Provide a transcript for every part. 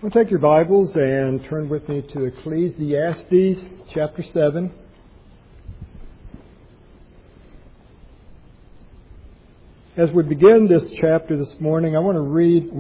Well, take your Bibles and turn with me to Ecclesiastes chapter 7. As we begin this chapter this morning, I want to read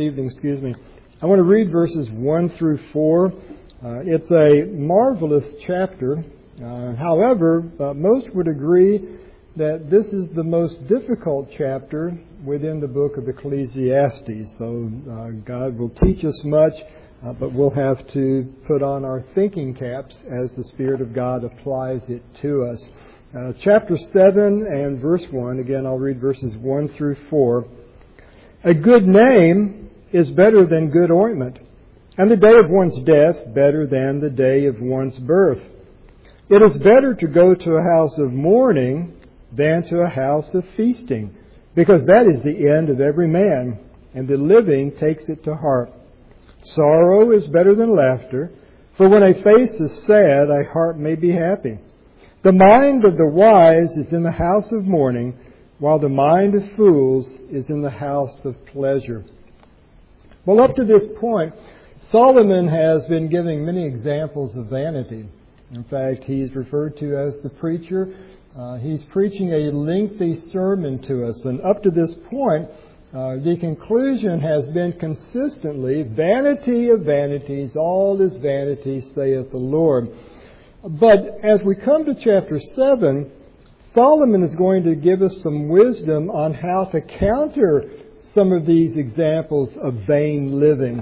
verses 1 through 4. It's a marvelous chapter. However, most would agree that this is the most difficult chapter within the book of Ecclesiastes. So God will teach us much, but we'll have to put on our thinking caps as the Spirit of God applies it to us. Chapter 7 and verse 1, again I'll read verses 1 through 4. A good name is better than good ointment, and the day of one's death better than the day of one's birth. It is better to go to a house of mourning than to a house of feasting, because that is the end of every man, and the living takes it to heart. Sorrow is better than laughter, for when a face is sad, a heart may be happy. The mind of the wise is in the house of mourning, while the mind of fools is in the house of pleasure. Well, up to this point, Solomon has been giving many examples of vanity. In fact, he's referred to as the preacher. He's preaching a lengthy sermon to us. And up to this point, the conclusion has been consistently, vanity of vanities, all is vanity, saith the Lord. But as we come to chapter 7, Solomon is going to give us some wisdom on how to counter some of these examples of vain living.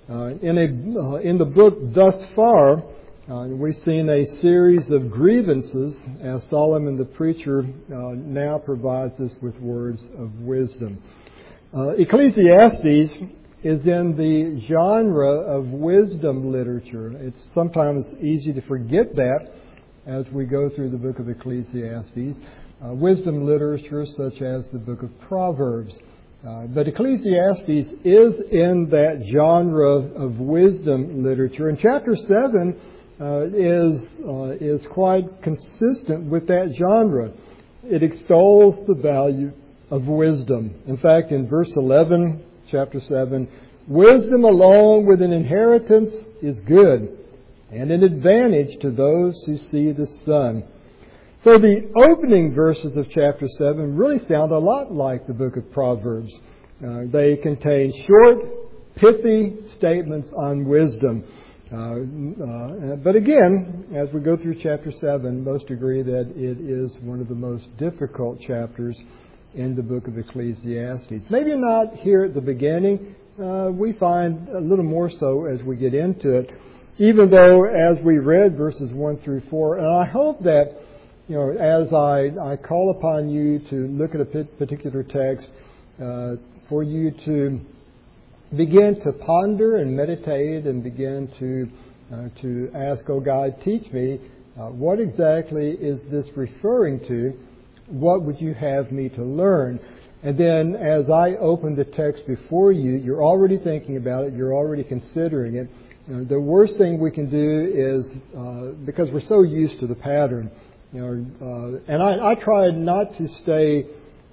In the book thus far, we've seen a series of grievances as Solomon the preacher now provides us with words of wisdom. Ecclesiastes is in the genre of wisdom literature. It's sometimes easy to forget that as we go through the book of Ecclesiastes. Wisdom literature such as the book of Proverbs. But Ecclesiastes is in that genre of wisdom literature. And chapter 7 is quite consistent with that genre. It extols the value of wisdom. In fact, in verse 11, chapter 7, wisdom along with an inheritance is good, and an advantage to those who see the sun. So the opening verses of chapter 7 really sound a lot like the book of Proverbs. They contain short, pithy statements on wisdom. But again, as we go through chapter 7, most agree that it is one of the most difficult chapters in the book of Ecclesiastes. Maybe not here at the beginning. We find a little more so as we get into it, even though as we read verses 1 through 4, and I hope that, as I call upon you to look at a particular text, for you to begin to ponder and meditate and begin to ask, oh God, teach me, what exactly is this referring to? What would you have me to learn? And then as I open the text before you, you're already thinking about it, you're already considering it. The worst thing we can do is, because we're so used to the pattern, and I try not to stay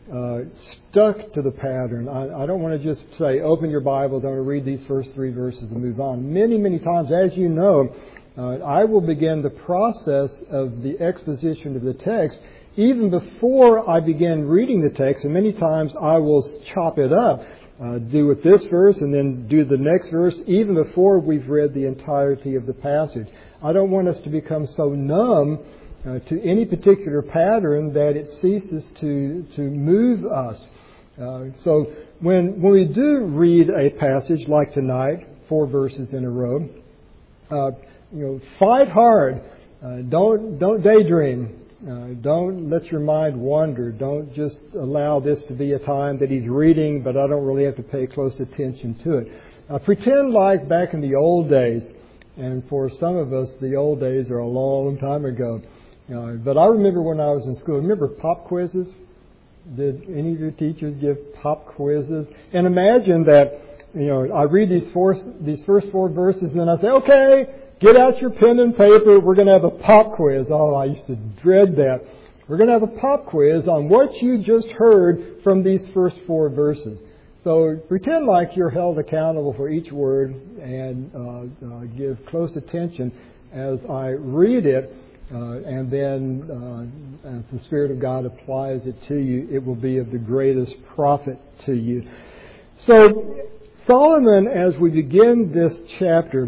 stuck to the pattern. I don't want to just say, open your Bible, don't read these first 3 verses and move on. Many, many times, as you know, I will begin the process of the exposition of the text even before I begin reading the text, and many times I will chop it up, do with this verse and then do the next verse, even before we've read the entirety of the passage. I don't want us to become so numb to any particular pattern that it ceases to move us. So when we do read a passage like tonight, 4 verses in a row, fight hard. Don't daydream. Don't let your mind wander. Don't just allow this to be a time that he's reading, but I don't really have to pay close attention to it. Pretend like back in the old days, and for some of us, the old days are a long time ago. But I remember when I was in school, remember pop quizzes? Did any of your teachers give pop quizzes? And imagine that, I read these first 4 verses, and then I say, okay, get out your pen and paper. We're going to have a pop quiz. Oh, I used to dread that. We're going to have a pop quiz on what you just heard from these first 4 verses. So pretend like you're held accountable for each word and give close attention as I read it. And then as the Spirit of God applies it to you, it will be of the greatest profit to you. So Solomon, as we begin this chapter,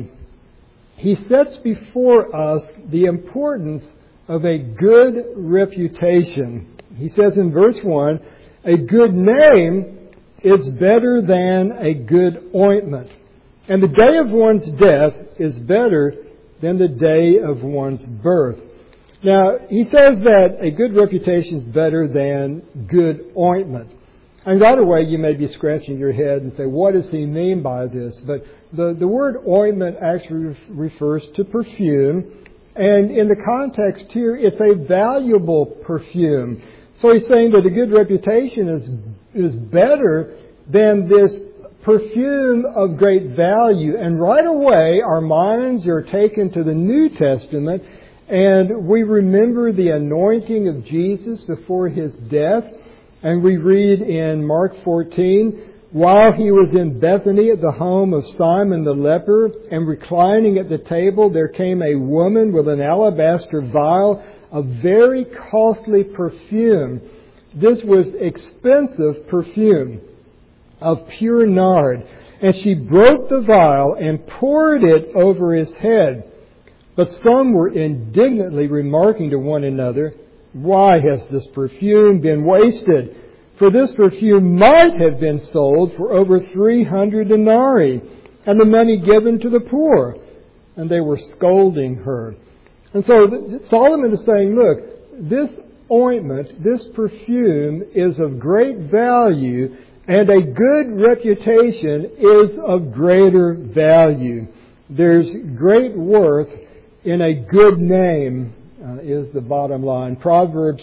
he sets before us the importance of a good reputation. He says in verse 1, a good name is better than a good ointment, and the day of one's death is better than the day of one's birth. Now, he says that a good reputation is better than good ointment. And right away you may be scratching your head and say, what does he mean by this? But the word ointment actually refers to perfume. And in the context here, it's a valuable perfume. So he's saying that a good reputation is better than this perfume of great value. And right away our minds are taken to the New Testament, and we remember the anointing of Jesus before His death. And we read in Mark 14, while He was in Bethany at the home of Simon the leper, and reclining at the table, there came a woman with an alabaster vial of very costly perfume. This was expensive perfume of pure nard. And she broke the vial and poured it over His head. But some were indignantly remarking to one another, why has this perfume been wasted? For this perfume might have been sold for over 300 denarii, and the money given to the poor. And they were scolding her. And so Solomon is saying, look, this ointment, this perfume is of great value, and a good reputation is of greater value. There's great worth in a good name, is the bottom line. Proverbs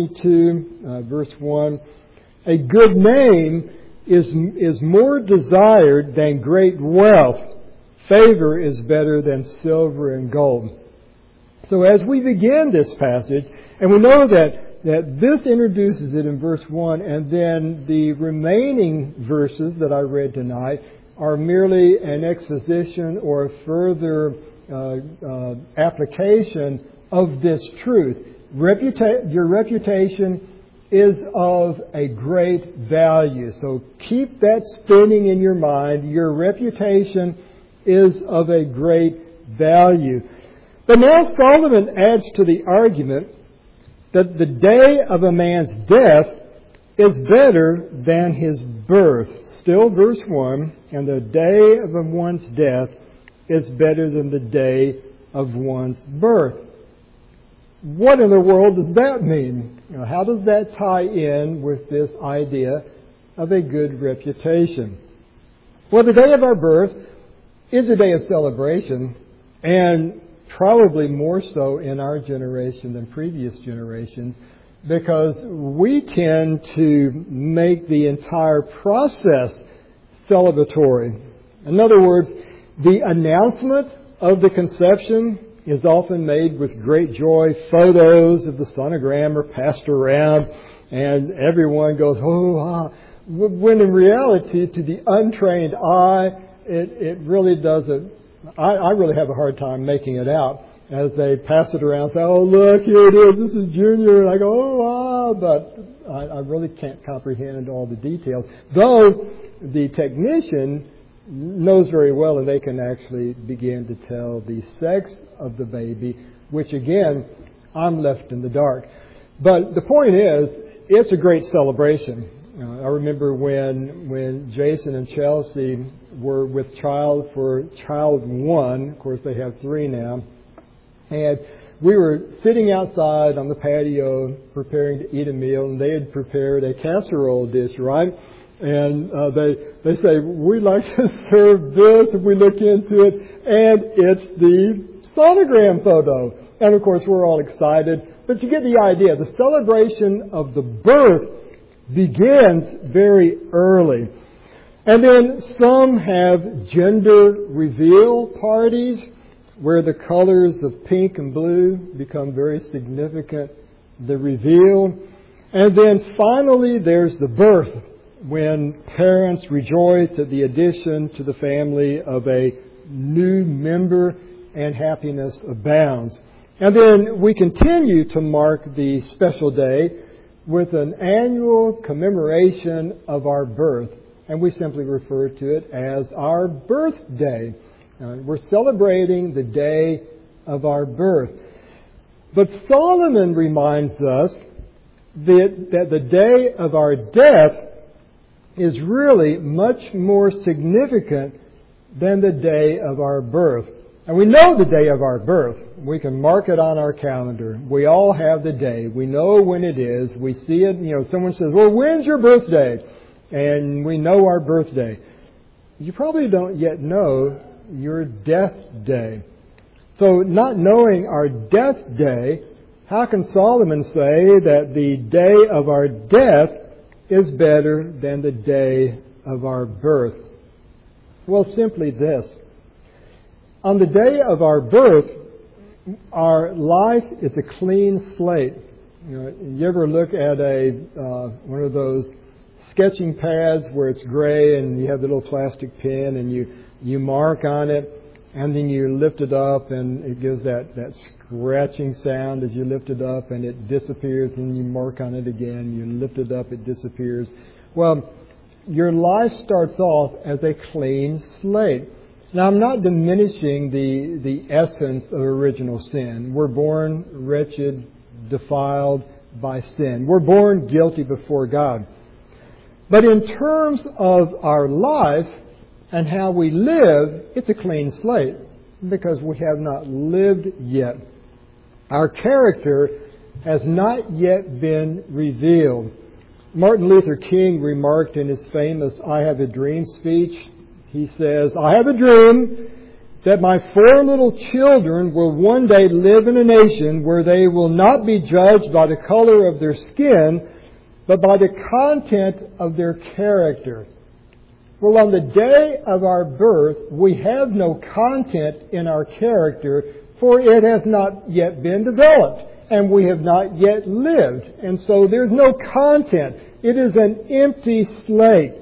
22, verse 1. A good name is more desired than great wealth. Favor is better than silver and gold. So as we begin this passage, and we know that this introduces it in verse 1, and then the remaining verses that I read tonight are merely an exposition or a further application of this truth. Your reputation is of a great value. So keep that spinning in your mind. Your reputation is of a great value. But now Solomon adds to the argument that the day of a man's death is better than his birth. Still verse 1, and the day of one's death is better than the day of one's birth. What in the world does that mean? How does that tie in with this idea of a good reputation? Well, the day of our birth is a day of celebration, and probably more so in our generation than previous generations, because we tend to make the entire process celebratory. In other words, the announcement of the conception is often made with great joy. Photos of the sonogram are passed around, and everyone goes, oh, ah. When in reality, to the untrained eye, it really doesn't. I really have a hard time making it out as they pass it around. Say, oh, look, here it is. This is Junior. And I go, oh, ah. But I really can't comprehend all the details. Though the technician knows very well, and they can actually begin to tell the sex of the baby, which again, I'm left in the dark. But the point is, it's a great celebration. I remember when Jason and Chelsea were with child for child 1. Of course, they have 3 now. And we were sitting outside on the patio preparing to eat a meal, and they had prepared a casserole dish, right? And they say, we'd like to serve this if we look into it, and it's the sonogram photo. And of course, we're all excited. But you get the idea. The celebration of the birth begins very early. And then some have gender reveal parties where the colors of pink and blue become very significant, the reveal. And then finally there's the birth. when parents rejoice at the addition to the family of a new member and happiness abounds. And then we continue to mark the special day with an annual commemoration of our birth. And we simply refer to it as our birthday. We're celebrating the day of our birth. But Solomon reminds us that the day of our death is really much more significant than the day of our birth. And we know the day of our birth. We can mark it on our calendar. We all have the day. We know when it is. We see it. Someone says, well, when's your birthday? And we know our birthday. You probably don't yet know your death day. So not knowing our death day, how can Solomon say that the day of our death is better than the day of our birth? Well, simply this. On the day of our birth, our life is a clean slate. You ever look at one of those sketching pads where it's gray and you have the little plastic pen and you mark on it and then you lift it up and it gives that scratching sound as you lift it up and it disappears and you mark on it again. You lift it up, it disappears. Well, your life starts off as a clean slate. Now, I'm not diminishing the essence of original sin. We're born wretched, defiled by sin. We're born guilty before God. But in terms of our life and how we live, it's a clean slate because we have not lived yet. Our character has not yet been revealed. Martin Luther King remarked in his famous I Have a Dream speech, he says, I have a dream that my 4 little children will one day live in a nation where they will not be judged by the color of their skin, but by the content of their character. Well, on the day of our birth, we have no content in our character, for it has not yet been developed, and we have not yet lived. And so there's no content. It is an empty slate.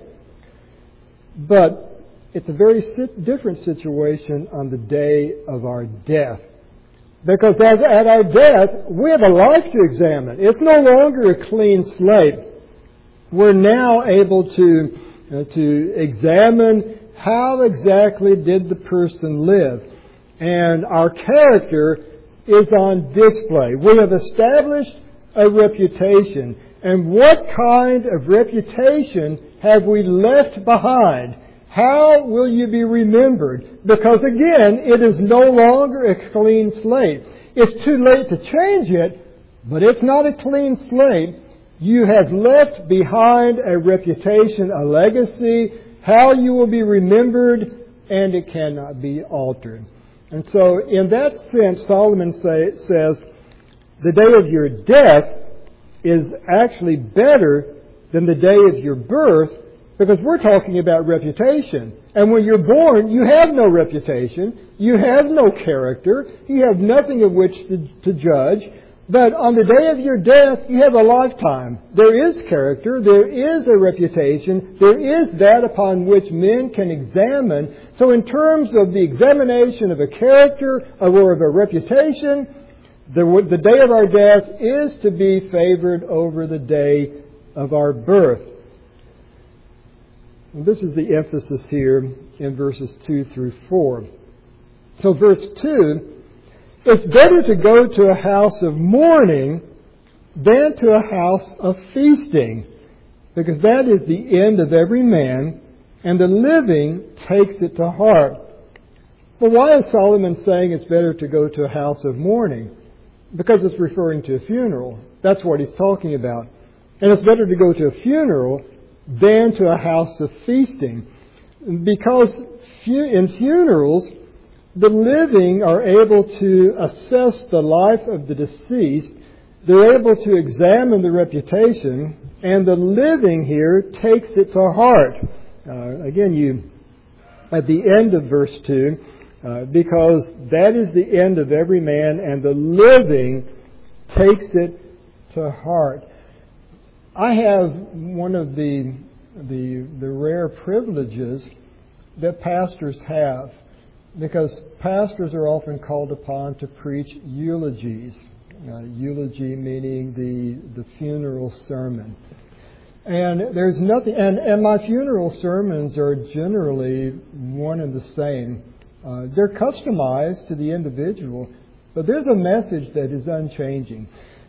But it's a very different situation on the day of our death. Because at our death, we have a life to examine. It's no longer a clean slate. We're now able to examine how exactly did the person live. And our character is on display. We have established a reputation. And what kind of reputation have we left behind? How will you be remembered? Because again, it is no longer a clean slate. It's too late to change it, but it's not a clean slate. You have left behind a reputation, a legacy, how you will be remembered, and it cannot be altered. And so in that sense, Solomon says, the day of your death is actually better than the day of your birth, because we're talking about reputation. And when you're born, you have no reputation. You have no character. You have nothing of which to judge. But on the day of your death, you have a lifetime. There is character. There is a reputation. There is that upon which men can examine. So in terms of the examination of a character or of a reputation, the day of our death is to be favored over the day of our birth. And this is the emphasis here in verses 2 through 4. So verse 2, it's better to go to a house of mourning than to a house of feasting, because that is the end of every man, and the living takes it to heart. Well, why is Solomon saying it's better to go to a house of mourning? Because it's referring to a funeral. That's what he's talking about. And it's better to go to a funeral than to a house of feasting. Because in funerals, the living are able to assess the life of the deceased. They're able to examine the reputation. And the living here takes it to heart. Again, at the end of verse 2, because that is the end of every man, and the living takes it to heart. I have one of the the rare privileges that pastors have, because pastors are often called upon to preach eulogies. Eulogy meaning the funeral sermon. And there's nothing, and my funeral sermons are generally one and the same. They're customized to the individual, but there's a message that is unchanging.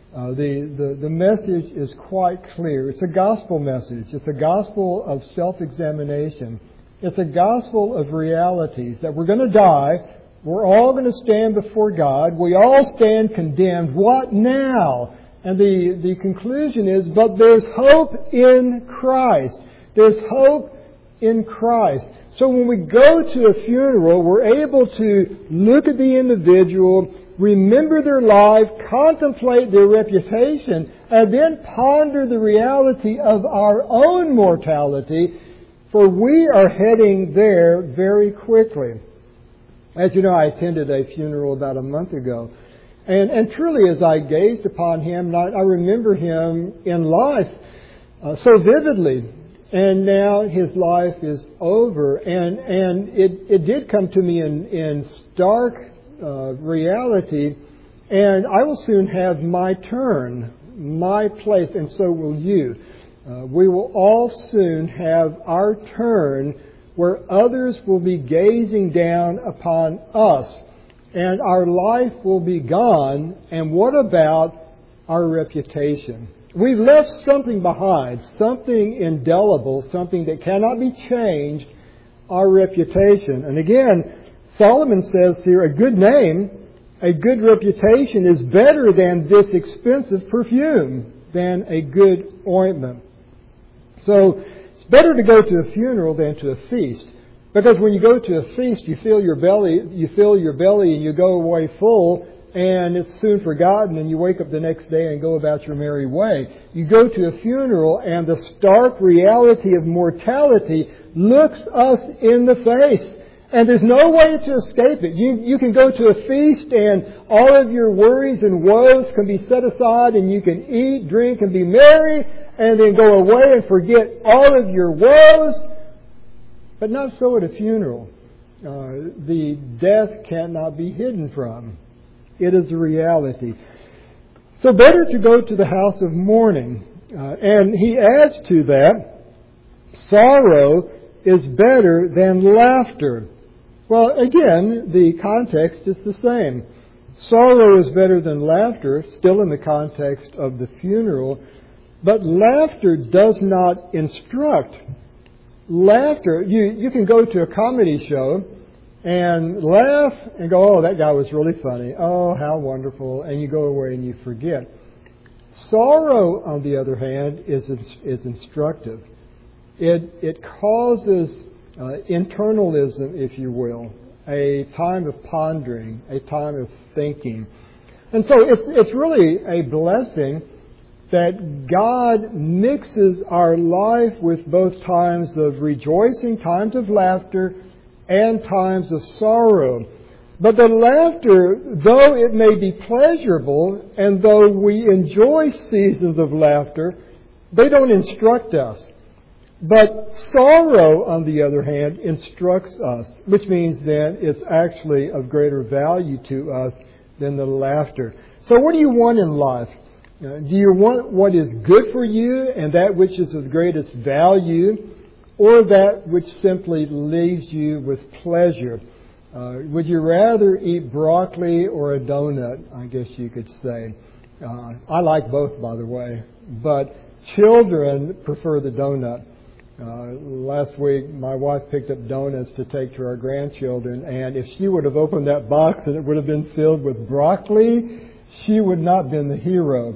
The message is quite clear. It's a gospel message. It's a gospel of self-examination. It's a gospel of realities that we're going to die. We're all going to stand before God. We all stand condemned. What now? And the conclusion is, but there's hope in Christ. There's hope in Christ. So when we go to a funeral, we're able to look at the individual, remember their life, contemplate their reputation, and then ponder the reality of our own mortality, for we are heading there very quickly. As you know, I attended a funeral about a month ago. And truly, as I gazed upon him, I remember him in life so vividly. And now his life is over. And it did come to me in stark reality. And I will soon have my turn, my place, and so will you. We will all soon have our turn where others will be gazing down upon us. And our life will be gone. And what about our reputation? We've left something behind, something indelible, something that cannot be changed, our reputation. And again, Solomon says here, a good name, a good reputation is better than this expensive perfume, than a good ointment. So it's better to go to a funeral than to a feast. Because when you go to a feast, you fill your belly and you go away full, and it's soon forgotten, and you wake up the next day and go about your merry way. You go to a funeral, and the stark reality of mortality looks us in the face. And there's no way to escape it. You can go to a feast, and all of your worries and woes can be set aside, and you can eat, drink, and be merry, and then go away and forget all of your woes. But not so at a funeral. The death cannot be hidden from. It is a reality. So better to go to the house of mourning. And he adds to that, sorrow is better than laughter. Well, again, the context is the same. Sorrow is better than laughter, still in the context of the funeral. But laughter does not instruct. Laughter, you can go to a comedy show and laugh and go, oh, that guy was really funny. Oh, how wonderful. And you go away and you forget. Sorrow, on the other hand, is instructive. It causes internalism, if you will, a time of pondering, a time of thinking. And so it's really a blessing that God mixes our life with both times of rejoicing, times of laughter, and times of sorrow. But the laughter, though it may be pleasurable, and though we enjoy seasons of laughter, they don't instruct us. But sorrow, on the other hand, instructs us, which means then it's actually of greater value to us than the laughter. So what do you want in life? Do you want what is good for you and that which is of greatest value, or that which simply leaves you with pleasure? Would you rather eat broccoli or a donut, I guess you could say? I like both, by the way, but children prefer the donut. Last week, my wife picked up donuts to take to our grandchildren, and if she would have opened that box and it would have been filled with broccoli, she would not have been the hero.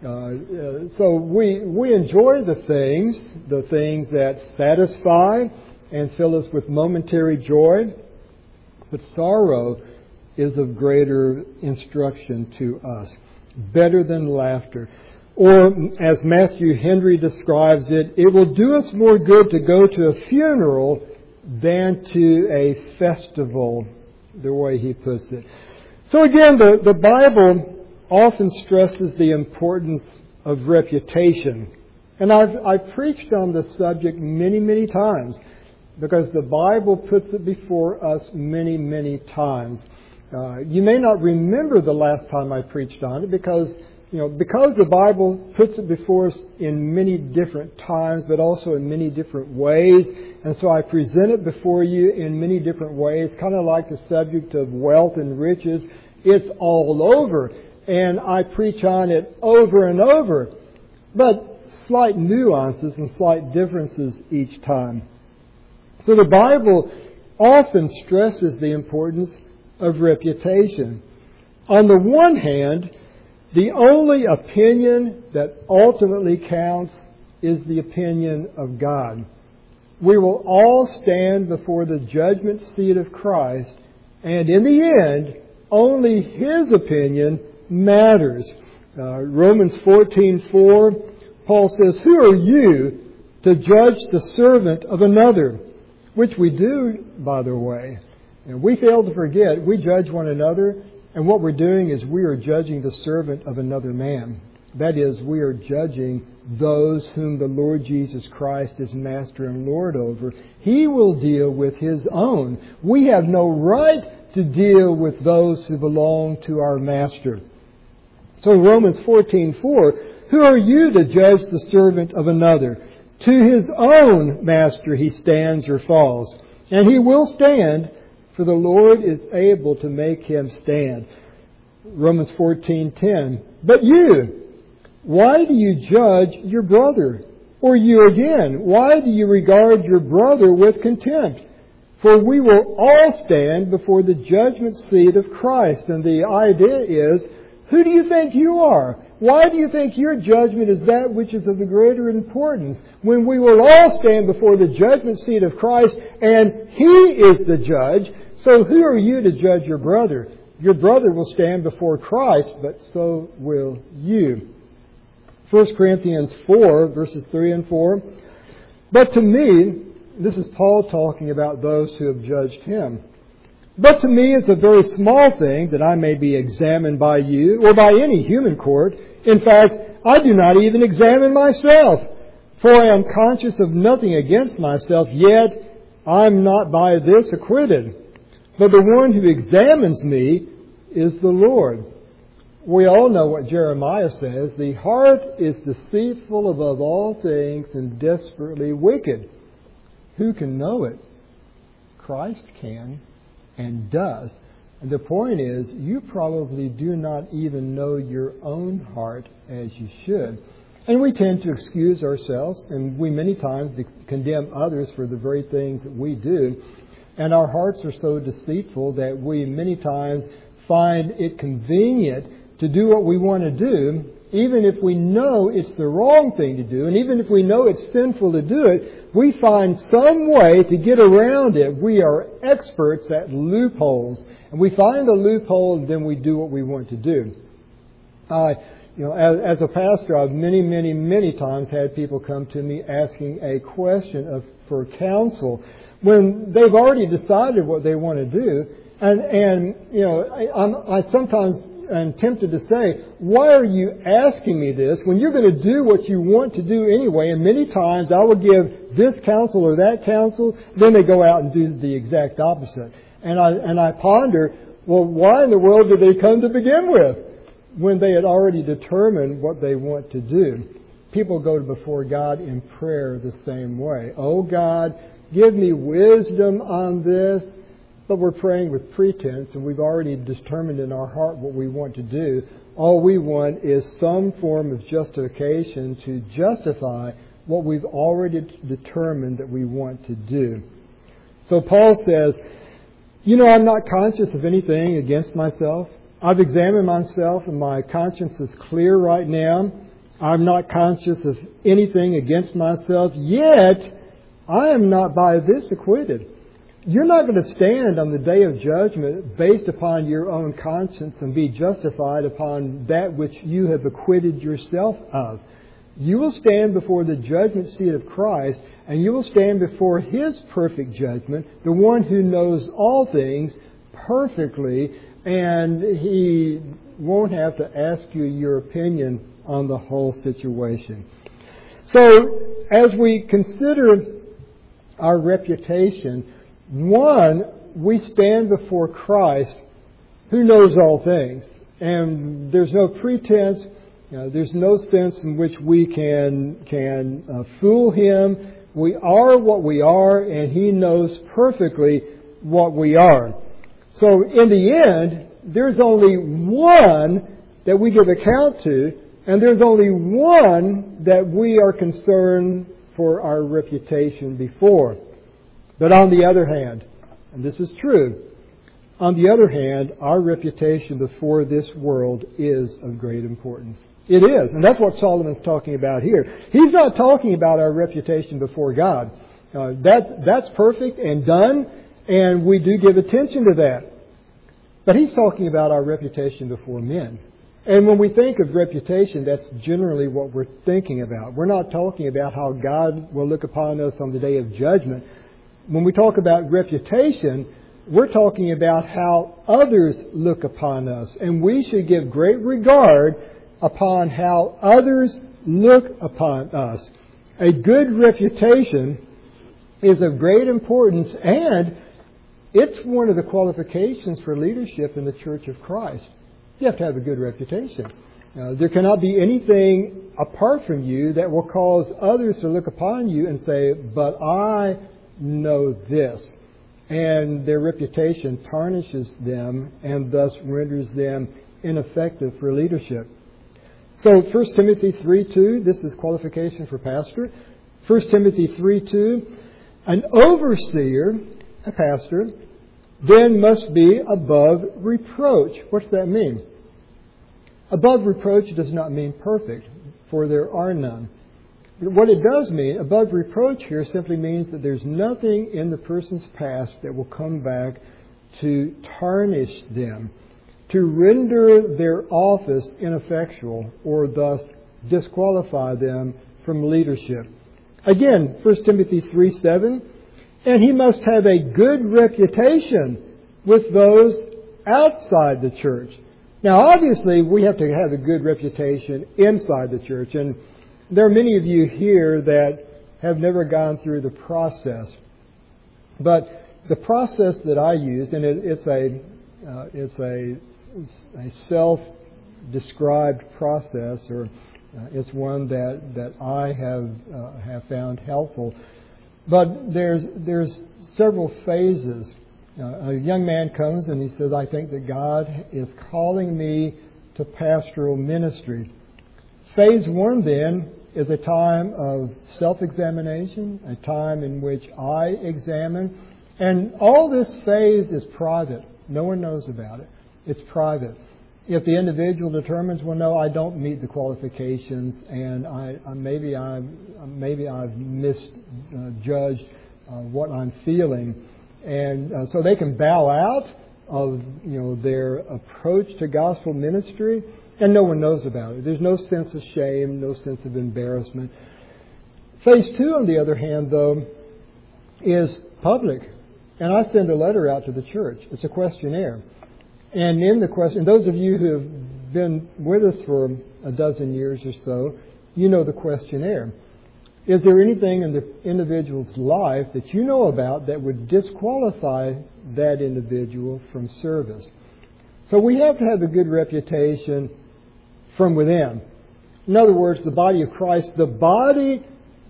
So we enjoy the things that satisfy and fill us with momentary joy, but sorrow is of greater instruction to us, better than laughter. Or, as Matthew Henry describes it, it will do us more good to go to a funeral than to a festival, the way he puts it. So again, the Bible often stresses the importance of reputation. And I've preached on this subject many, many times because the Bible puts it before us many, many times. You may not remember the last time I preached on it because the Bible puts it before us in many different times, but also in many different ways. And so I present it before you in many different ways, kind of like the subject of wealth and riches. It's all over. And I preach on it over and over. But slight nuances and slight differences each time. So the Bible often stresses the importance of reputation. On the one hand, the only opinion that ultimately counts is the opinion of God. We will all stand before the judgment seat of Christ, and in the end, only His opinion matters. Romans 14:4, Paul says, "Who are you to judge the servant of another?" Which we do, by the way. And we fail to forget, we judge one another, and what we're doing is we are judging the servant of another man. That is, we are judging those whom the Lord Jesus Christ is Master and Lord over. He will deal with His own. We have no right to deal with those who belong to our Master. So Romans 14:4, "Who are you to judge the servant of another? To his own master he stands or falls. And he will stand, for the Lord is able to make him stand." Romans 14:10, "But you, why do you judge your brother? Or you again, why do you regard your brother with contempt? For we will all stand before the judgment seat of Christ." And the idea is, who do you think you are? Why do you think your judgment is that which is of the greater importance? When we will all stand before the judgment seat of Christ, and He is the judge, so who are you to judge your brother? Your brother will stand before Christ, but so will you. 1 Corinthians 4, verses 3 and 4. "But to me," this is Paul talking about those who have judged him, "but to me it's a very small thing that I may be examined by you or by any human court. In fact, I do not even examine myself, for I am conscious of nothing against myself, yet I am not by this acquitted. But the one who examines me is the Lord." We all know what Jeremiah says, "The heart is deceitful above all things and desperately wicked. Who can know it?" Christ can and does. And the point is, you probably do not even know your own heart as you should. And we tend to excuse ourselves, and we many times condemn others for the very things that we do. And our hearts are so deceitful that we many times find it convenient to do what we want to do, even if we know it's the wrong thing to do, and even if we know it's sinful to do it, we find some way to get around it. We are experts at loopholes. And we find a loophole, and then we do what we want to do. As a pastor, I've many times had people come to me asking a question for counsel when they've already decided what they want to do. And I sometimes am tempted to say, "Why are you asking me this when you're going to do what you want to do anyway?" And many times I will give this counsel or that counsel, then they go out and do the exact opposite. And I ponder, well, why in the world did they come to begin with when they had already determined what they want to do? People go before God in prayer the same way. "Oh God, give me wisdom on this." But we're praying with pretense, and we've already determined in our heart what we want to do. All we want is some form of justification to justify what we've already determined that we want to do. So Paul says, I'm not conscious of anything against myself. I've examined myself, and my conscience is clear right now. I'm not conscious of anything against myself, yet I am not by this acquitted. You're not going to stand on the day of judgment based upon your own conscience and be justified upon that which you have acquitted yourself of. You will stand before the judgment seat of Christ, and you will stand before His perfect judgment, the one who knows all things perfectly, and He won't have to ask you your opinion on the whole situation. So, as we consider our reputation, one, we stand before Christ who knows all things. And there's no pretense, there's no sense in which we can fool Him. We are what we are, and He knows perfectly what we are. So in the end, there's only one that we give account to, and there's only one that we are concerned for our reputation before. But on the other hand, and this is true, on the other hand, our reputation before this world is of great importance. It is, and that's what Solomon's talking about here. He's not talking about our reputation before God. That's perfect and done, and we do give attention to that. But he's talking about our reputation before men. And when we think of reputation, that's generally what we're thinking about. We're not talking about how God will look upon us on the day of judgment. When we talk about reputation, we're talking about how others look upon us. And we should give great regard upon how others look upon us. A good reputation is of great importance, and it's one of the qualifications for leadership in the Church of Christ. You have to have a good reputation. There cannot be anything apart from you that will cause others to look upon you and say, but I know this. And their reputation tarnishes them and thus renders them ineffective for leadership. So 1 Timothy 3:2, this is qualification for pastor. 1 Timothy 3:2, an overseer, a pastor, then must be above reproach. What's that mean? Above reproach does not mean perfect, for there are none. What it does mean, above reproach here, simply means that there's nothing in the person's past that will come back to tarnish them, to render their office ineffectual, or thus disqualify them from leadership. Again, 1 Timothy 3:7, and he must have a good reputation with those outside the church. Now, obviously, we have to have a good reputation inside the church, and there are many of you here that have never gone through the process. But the process that I used, and it's a self-described process, or it's one that I have found helpful. But there's several phases. A young man comes and he says, I think that God is calling me to pastoral ministry. Phase 1 then is a time of self-examination, a time in which I examine. And all this phase is private. No one knows about it. It's private. If the individual determines, well, no, I don't meet the qualifications, and maybe I've misjudged what I'm feeling, and so they can bow out of their approach to gospel ministry, and no one knows about it. There's no sense of shame, no sense of embarrassment. Phase 2, on the other hand, though, is public, and I send a letter out to the church. It's a questionnaire. And in the question, those of you who have been with us for a dozen years or so, you know the questionnaire. Is there anything in the individual's life that you know about that would disqualify that individual from service? So we have to have a good reputation from within. In other words, the body of Christ, the body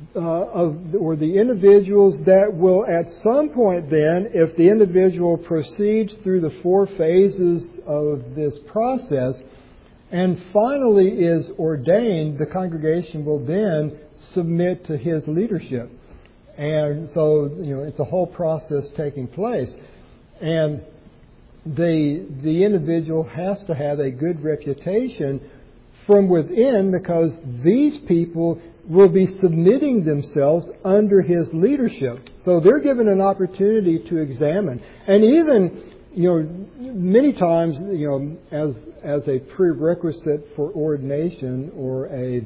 or the individuals that will at some point then, if the individual proceeds through the 4 phases of this process and finally is ordained, the congregation will then submit to his leadership. And so, it's a whole process taking place. And the individual has to have a good reputation from within, because these people will be submitting themselves under his leadership. So they're given an opportunity to examine. And even, many times, as a prerequisite for ordination or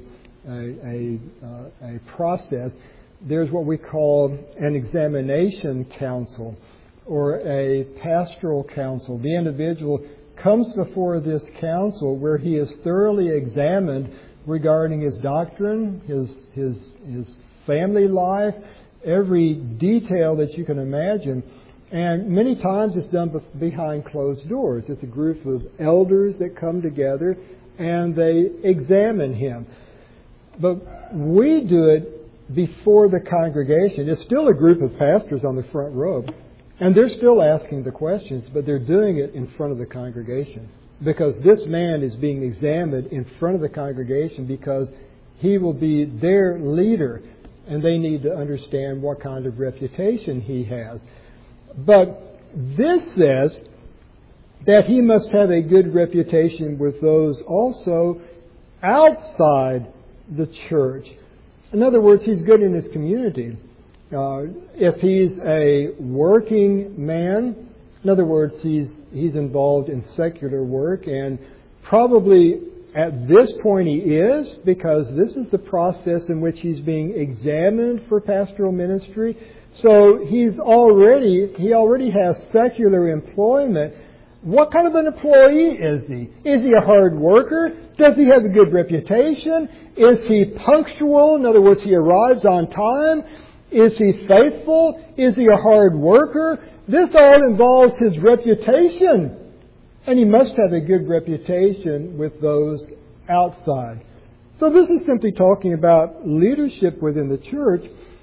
a process, there's what we call an examination council or a pastoral council. The individual comes before this council where he is thoroughly examined regarding his doctrine, his family life, every detail that you can imagine. And many times it's done behind closed doors. It's a group of elders that come together and they examine him. But we do it before the congregation. It's still a group of pastors on the front row. And they're still asking the questions, but they're doing it in front of the congregation. Because this man is being examined in front of the congregation because he will be their leader. And they need to understand what kind of reputation he has. But this says that he must have a good reputation with those also outside the church. In other words, he's good in his community. If he's a working man, in other words, he's involved in secular work, and probably at this point he is, because this is the process in which he's being examined for pastoral ministry. So he already has secular employment. What kind of an employee is he? Is he a hard worker? Does he have a good reputation? Is he punctual? In other words, he arrives on time. Is he faithful? Is he a hard worker? This all involves his reputation. And he must have a good reputation with those outside. So this is simply talking about leadership within the church.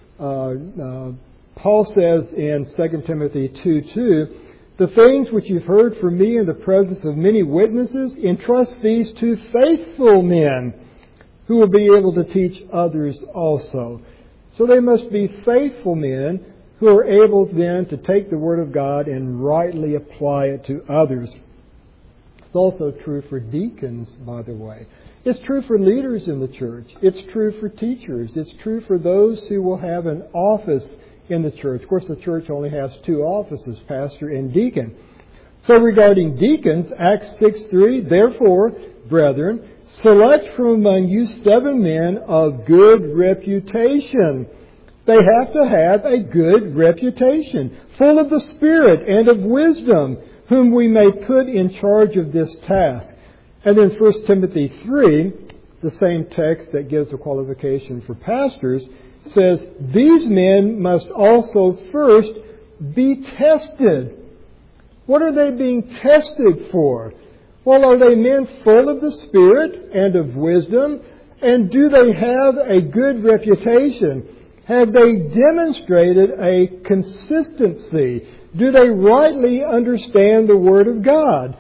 Paul says in 2 Timothy 2:2, the things which you've heard from me in the presence of many witnesses, entrust these to faithful men who will be able to teach others also. So they must be faithful men who are able then to take the Word of God and rightly apply it to others. It's also true for deacons, by the way. It's true for leaders in the church. It's true for teachers. It's true for those who will have an office in the church. Of course, the church only has two offices, pastor and deacon. So regarding deacons, Acts 6:3, therefore, brethren, select from among you 7 men of good reputation. They have to have a good reputation, full of the Spirit and of wisdom, whom we may put in charge of this task. And then 1 Timothy 3, the same text that gives the qualification for pastors, says, these men must also first be tested. What are they being tested for? Well, are they men full of the Spirit and of wisdom? And do they have a good reputation? Have they demonstrated a consistency? Do they rightly understand the Word of God?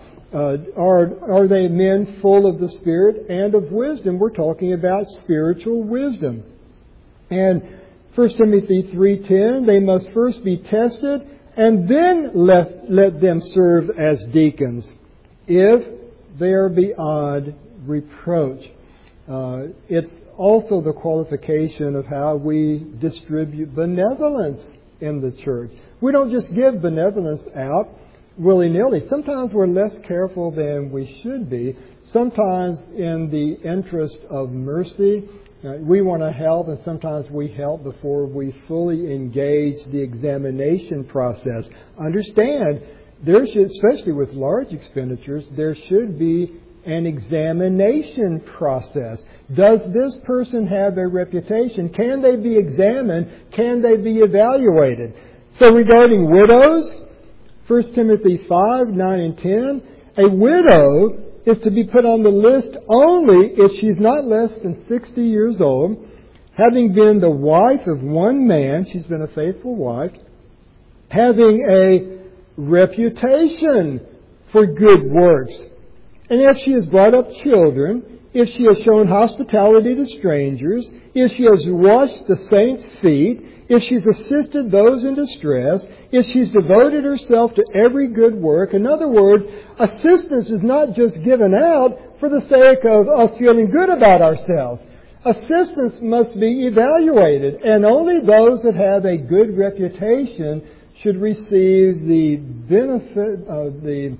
Are they men full of the Spirit and of wisdom? We're talking about spiritual wisdom. And 1 Timothy 3:10, they must first be tested and then let them serve as deacons if they are beyond reproach. It's also the qualification of how we distribute benevolence in the church. We don't just give benevolence out willy-nilly. Sometimes we're less careful than we should be. Sometimes in the interest of mercy, we want to help, and sometimes we help before we fully engage the examination process. Understand, there should, especially with large expenditures, there should be an examination process. Does this person have a reputation? Can they be examined? Can they be evaluated? So regarding widows, 1 Timothy 5:9 and 10, a widow is to be put on the list only if she's not less than 60 years old, having been the wife of one man, she's been a faithful wife, having a reputation for good works. And if she has brought up children, if she has shown hospitality to strangers, if she has washed the saints' feet, if she's assisted those in distress, if she's devoted herself to every good work. In other words, assistance is not just given out for the sake of us feeling good about ourselves. Assistance must be evaluated, and only those that have a good reputation should receive the benefit of the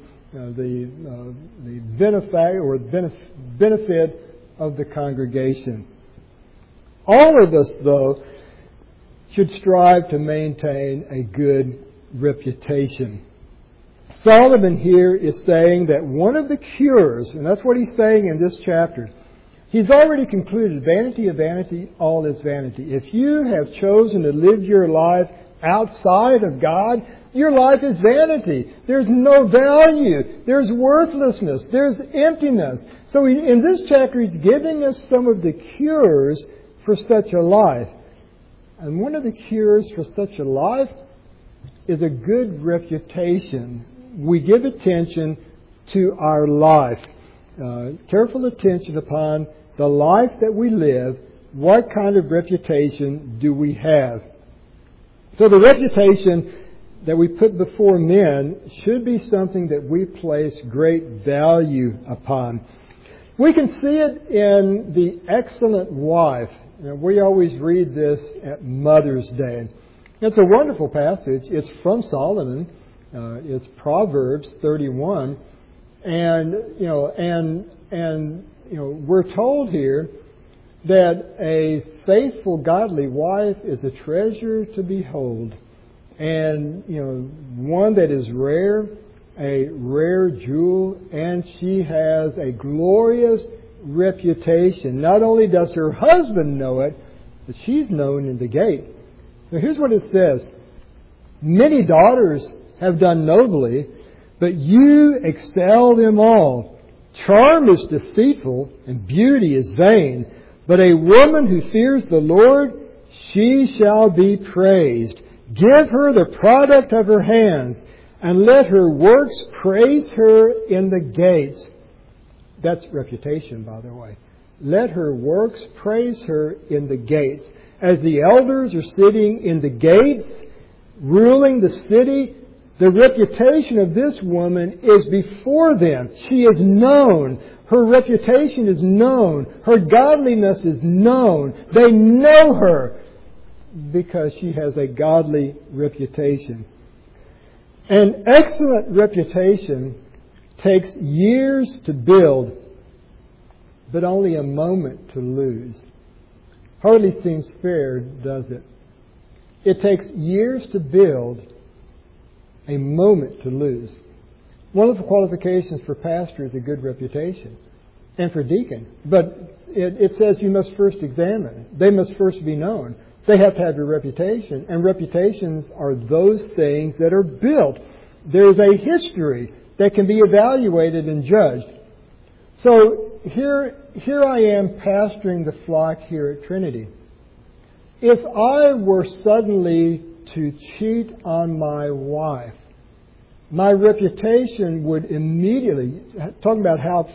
benefit of the congregation. All of us, though, should strive to maintain a good reputation. Solomon here is saying that one of the cures, and that's what he's saying in this chapter, He's already concluded, vanity of vanity, all is vanity. If you have chosen to live your life outside of God, your life is vanity. There's no value. There's worthlessness. There's emptiness. So in this chapter, he's giving us some of the cures for such a life. And one of the cures for such a life is a good reputation. We give attention to our life. Careful attention upon the life that we live. What kind of reputation do we have? So the reputation that we put before men should be something that we place great value upon. We can see it in the excellent wife. We always read this at Mother's Day. It's a wonderful passage. It's from Solomon. It's Proverbs 31. And we're told here that a faithful, godly wife is a treasure to behold. And, one that is rare, a rare jewel, and she has a glorious reputation. Not only does her husband know it, but she's known in the gate. Now here's what it says. Many daughters have done nobly, but you excel them all. Charm is deceitful, and beauty is vain. But a woman who fears the Lord, she shall be praised. Give her the product of her hands, and let her works praise her in the gates. That's reputation, by the way. Let her works praise her in the gates. As the elders are sitting in the gates, ruling the city, the reputation of this woman is before them. She is known. Her reputation is known. Her godliness is known. They know her because she has a godly reputation. An excellent reputation takes years to build, but only a moment to lose. Hardly seems fair, does it? It takes years to build, a moment to lose. One of the qualifications for pastor is a good reputation, and for deacon. But it says you must first examine. They must first be known. They have to have a reputation, and reputations are those things that are built. There's a history that can be evaluated and judged. So here I am pastoring the flock here at Trinity. If I were suddenly to cheat on my wife, my reputation would immediately, talking about how,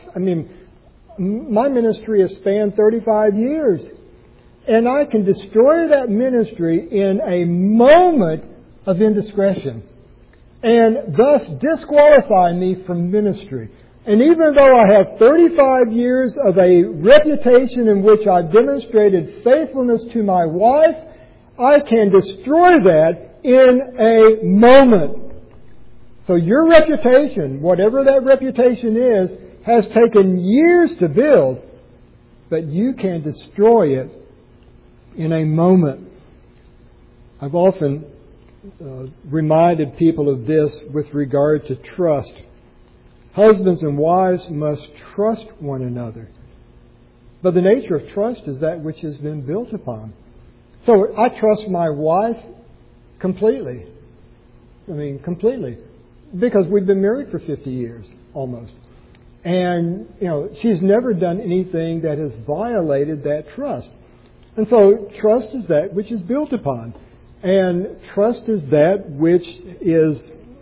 my ministry has spanned 35 years. And I can destroy that ministry in a moment of indiscretion and thus disqualify me from ministry. And even though I have 35 years of a reputation in which I've demonstrated faithfulness to my wife, I can destroy that in a moment. So your reputation, whatever that reputation is, has taken years to build, but you can destroy it in a moment. I've often reminded people of this with regard to trust. Husbands and wives must trust one another. But the nature of trust is that which has been built upon. So I trust my wife completely. Completely. Because we've been married for 50 years, almost. And, she's never done anything that has violated that trust. And so trust is that which is built upon. And trust is that which is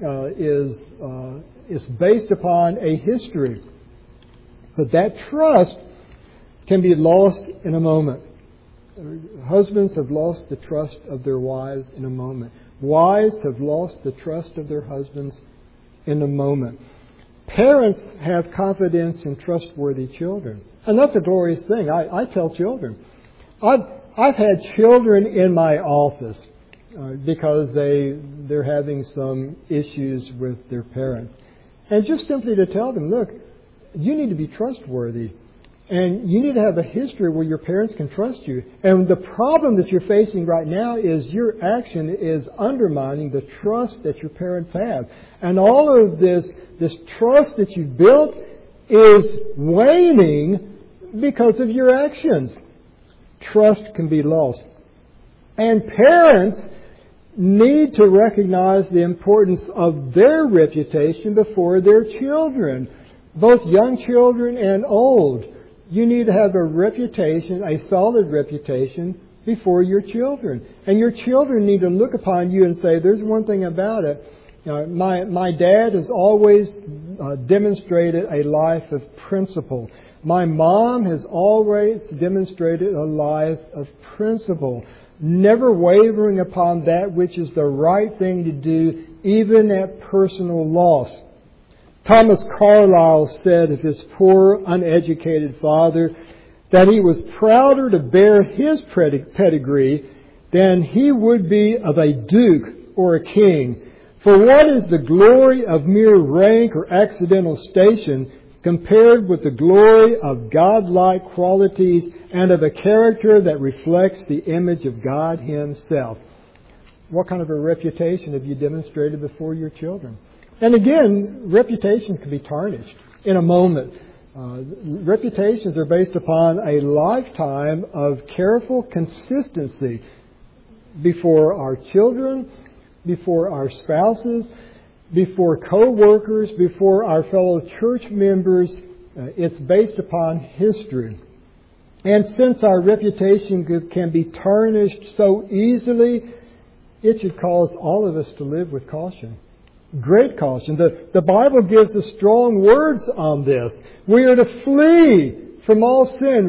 based upon a history. But that trust can be lost in a moment. Husbands have lost the trust of their wives in a moment. Wives have lost the trust of their husbands in a moment. Parents have confidence in trustworthy children. And that's a glorious thing. I tell children. I've had children in my office because they're having some issues with their parents. And just simply to tell them, look, you need to be trustworthy. And you need to have a history where your parents can trust you. And the problem that you're facing right now is your action is undermining the trust that your parents have. And all of this trust that you've built is waning because of your actions. Trust can be lost. And parents need to recognize the importance of their reputation before their children, both young children and old. You need to have a reputation, a solid reputation, before your children. And your children need to look upon you and say, there's one thing about it. My dad has always demonstrated a life of principle. My mom has always demonstrated a life of principle, never wavering upon that which is the right thing to do, even at personal loss. Thomas Carlyle said of his poor, uneducated father that he was prouder to bear his pedigree than he would be of a duke or a king. For what is the glory of mere rank or accidental station compared with the glory of godlike qualities and of a character that reflects the image of God Himself? What kind of a reputation have you demonstrated before your children? And again, reputations can be tarnished in a moment. Reputations are based upon a lifetime of careful consistency before our children, before our spouses, before co-workers, before our fellow church members. It's based upon history. And since our reputation can be tarnished so easily, it should cause all of us to live with caution. Great caution. The Bible gives us strong words on this. We are to flee from all sin.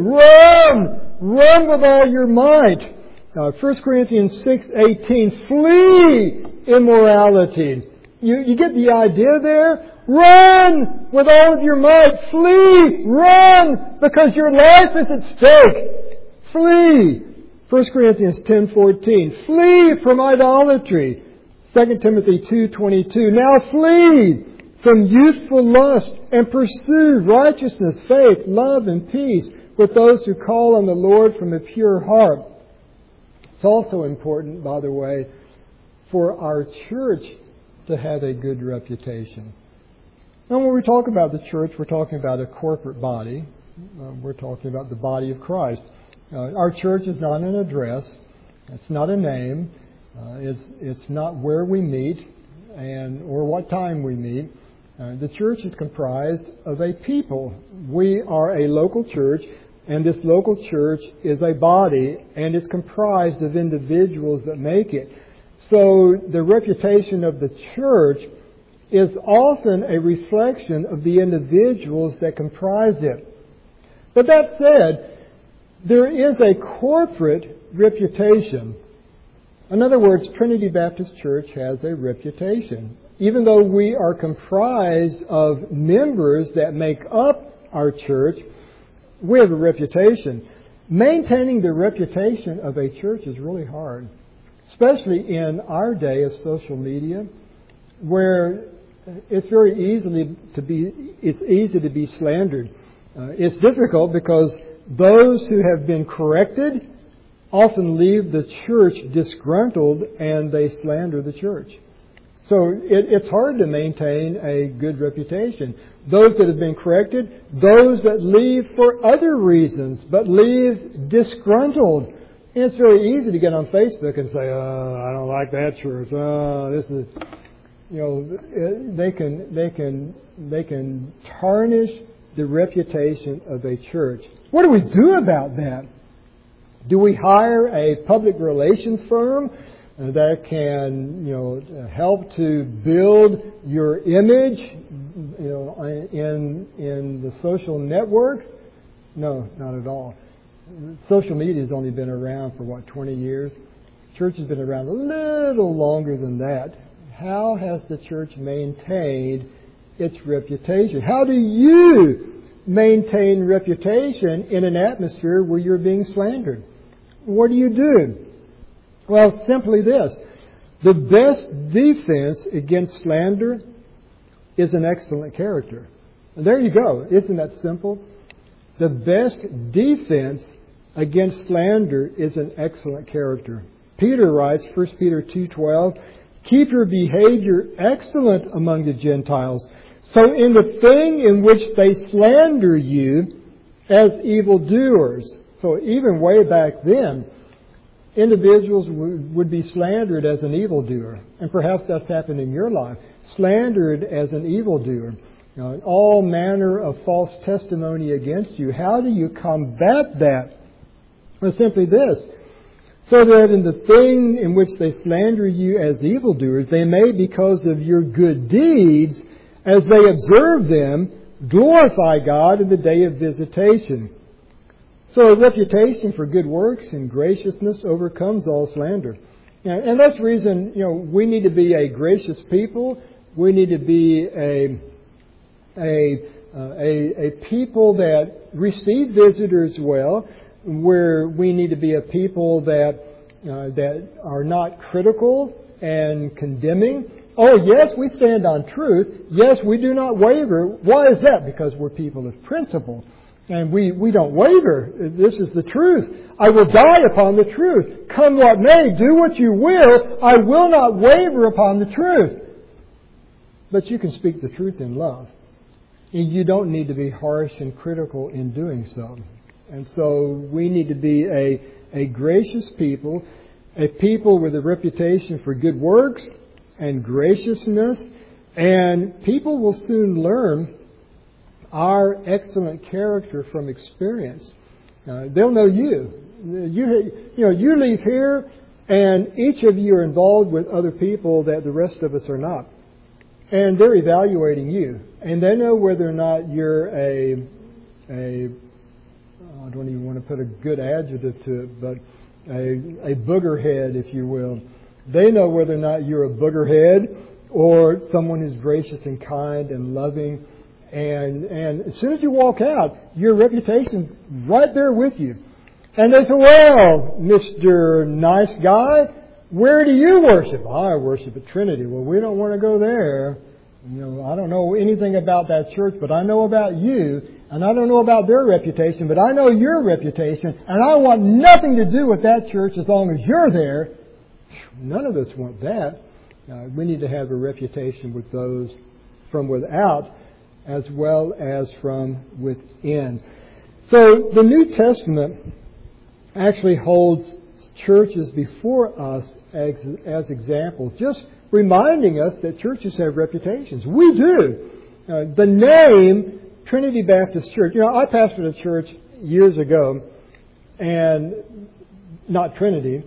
Run with all your might. 1 Corinthians 6:18, flee immorality. You get the idea there? Run with all of your might. Flee. Run, because your life is at stake. Flee. 1 Corinthians 10:14, flee from idolatry. 2 Timothy 2:22, now flee from youthful lust and pursue righteousness, faith, love, and peace with those who call on the Lord from a pure heart. It's also important, by the way, for our church to have a good reputation. Now, when we talk about the church, we're talking about a corporate body. We're talking about the body of Christ. Our church is not an address. It's not a name. It's not where we meet or what time we meet. The church is comprised of a people. We are a local church, and this local church is a body, and it's comprised of individuals that make it. So the reputation of the church is often a reflection of the individuals that comprise it. But that said, there is a corporate reputation. In other words, Trinity Baptist Church has a reputation. Even though we are comprised of members that make up our church, we have a reputation. Maintaining the reputation of a church is really hard, especially in our day of social media, where it's easy to be slandered. It's difficult because those who have been corrected often leave the church disgruntled and they slander the church. So it's hard to maintain a good reputation. Those that have been corrected, those that leave for other reasons, but leave disgruntled. And it's very easy to get on Facebook and say, I don't like that church. This is, they can tarnish the reputation of a church. What do we do about that? Do we hire a public relations firm that can, help to build your image, in the social networks? No, not at all. Social media has only been around for 20 years? Church has been around a little longer than that. How has the church maintained its reputation? How do you maintain reputation in an atmosphere where you're being slandered? What do you do? Well, simply this. The best defense against slander is an excellent character. And there you go. Isn't that simple? The best defense against slander is an excellent character. Peter writes, 1 Peter 2:12, keep your behavior excellent among the Gentiles, so in the thing in which they slander you, as evildoers. So even way back then, individuals would be slandered as an evildoer. And perhaps that's happened in your life. Slandered as an evildoer. All manner of false testimony against you. How do you combat that? Well, simply this. So that in the thing in which they slander you as evildoers, they may, because of your good deeds, as they observe them, glorify God in the day of visitation. So a reputation for good works and graciousness overcomes all slander. And that's the reason, we need to be a gracious people. We need to be a people that receive visitors well, where we need to be a people that are not critical and condemning. Oh, yes, we stand on truth. Yes, we do not waver. Why is that? Because we're people of principle. And we don't waver. This is the truth. I will die upon the truth. Come what may, do what you will, I will not waver upon the truth. But you can speak the truth in love. And you don't need to be harsh and critical in doing so. And so we need to be a gracious people, a people with a reputation for good works and graciousness, and people will soon learn our excellent character from experience. They'll know you. You leave here, and each of you are involved with other people that the rest of us are not. And they're evaluating you. And they know whether or not you're I don't even want to put a good adjective to it, but a boogerhead, if you will. They know whether or not you're a boogerhead or someone who's gracious and kind and loving. And as soon as you walk out, your reputation's right there with you. And they say, well, Mr. Nice Guy, where do you worship? I worship at Trinity. Well, we don't want to go there. I don't know anything about that church, but I know about you. And I don't know about their reputation, but I know your reputation. And I want nothing to do with that church as long as you're there. None of us want that. We need to have a reputation with those from without as well as from within. So the New Testament actually holds churches before us as examples, just reminding us that churches have reputations. We do. The name Trinity Baptist Church. I pastored a church years ago, and not Trinity,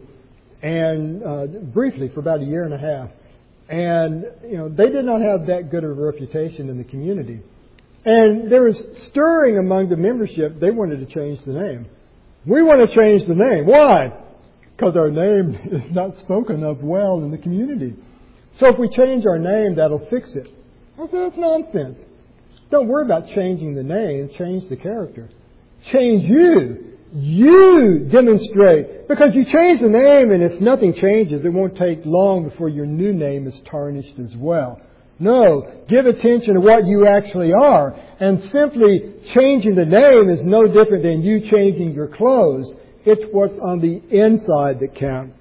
and briefly for about a year and a half. And, they did not have that good of a reputation in the community. And there was stirring among the membership. They wanted to change the name. We want to change the name. Why? Because our name is not spoken of well in the community. So if we change our name, that'll fix it. I said, that's nonsense. Don't worry about changing the name. Change the character. Change you. You demonstrate. Because you change the name, and if nothing changes, it won't take long before your new name is tarnished as well. No, give attention to what you actually are. And simply changing the name is no different than you changing your clothes. It's what's on the inside that counts.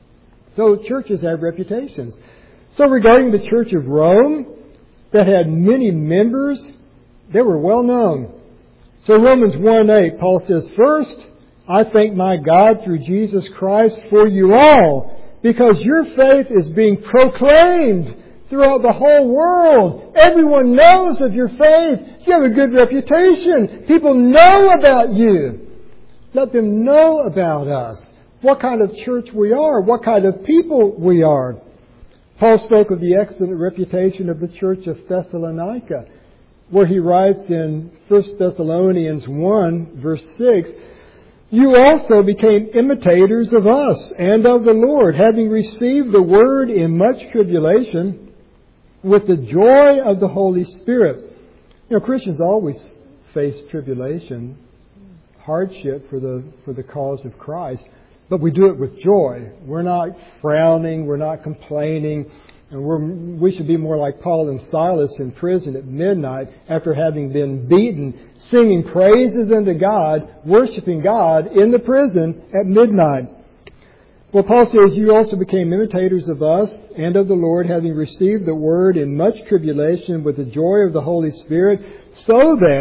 So churches have reputations. So regarding the Church of Rome, that had many members, they were well known. So Romans 1:8, Paul says, first, I thank my God through Jesus Christ for you all, because your faith is being proclaimed throughout the whole world. Everyone knows of your faith. You have a good reputation. People know about you. Let them know about us. What kind of church we are. What kind of people we are. Paul spoke of the excellent reputation of the church of Thessalonica, where he writes in 1 Thessalonians 1, verse 6, you also became imitators of us and of the Lord, having received the word in much tribulation with the joy of the Holy Spirit. Christians always face tribulation, hardship for the cause of Christ, but we do it with joy. We're not frowning, we're not complaining, and we should be more like Paul and Silas in prison at midnight after having been beaten, singing praises unto God, worshiping God in the prison at midnight. Well, Paul says, you also became imitators of us and of the Lord, having received the word in much tribulation with the joy of the Holy Spirit, so that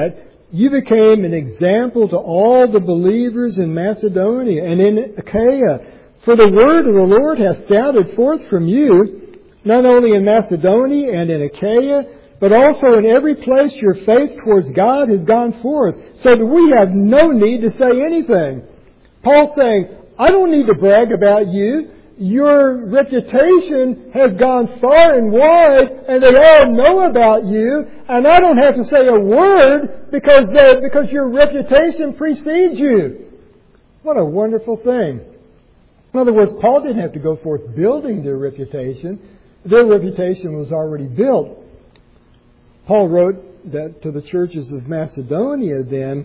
you became an example to all the believers in Macedonia and in Achaia. For the word of the Lord hath sounded forth from you, not only in Macedonia and in Achaia, but also in every place your faith towards God has gone forth, so that we have no need to say anything. Paul's saying, I don't need to brag about you. Your reputation has gone far and wide, and they all know about you, and I don't have to say a word because your reputation precedes you. What a wonderful thing. In other words, Paul didn't have to go forth building their reputation. Their reputation was already built. Paul wrote that to the churches of Macedonia then,